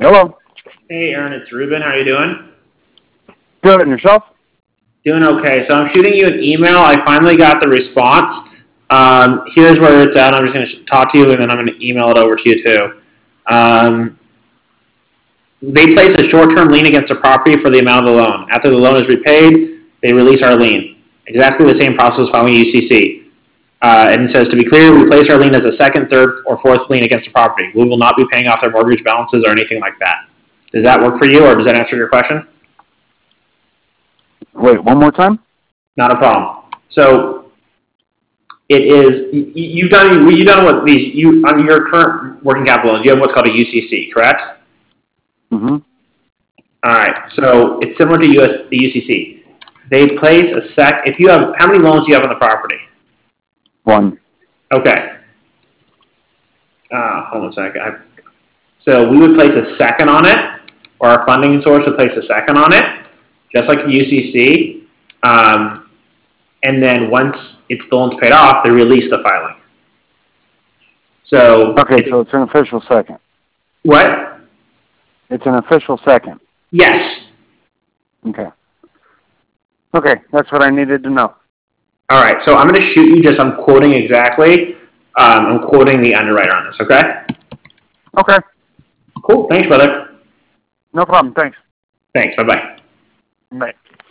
Hello. Hey, Aaron, it's Ruben. How you doing? Good, and yourself? Doing okay. So I'm shooting you an email. I finally got the response. Here's where it's at. I'm just going to talk to you, and then I'm going to email it over to you too. They place a short-term lien against the property for the amount of the loan. After the loan is repaid, they release our lien. Exactly the same process following UCC. And it says, to be clear, we place our lien as a second, third, or fourth lien against the property. We will not be paying off their mortgage balances or anything like that. Does that work for you, or does that answer your question? Wait, one more time? Not a problem. So it is you've done what these on your current working capital loans. You have what's called a UCC, correct? Mm-hmm. All right. So it's similar to the UCC. They place a sec. If you have, how many loans do you have on the property? One. Okay. Hold on a second. So we would place a second on it, or our funding source would place a second on it, just like the UCC. And then once the loan's paid off, they release the filing. So so it's an official second. What? It's an official second. Yes. Okay. Okay, that's what I needed to know. All right. So I'm going to shoot you. I'm quoting exactly. I'm quoting the underwriter on this. Okay. Okay. Cool. Thanks, brother. No problem. Thanks. Thanks. Bye-bye. Bye.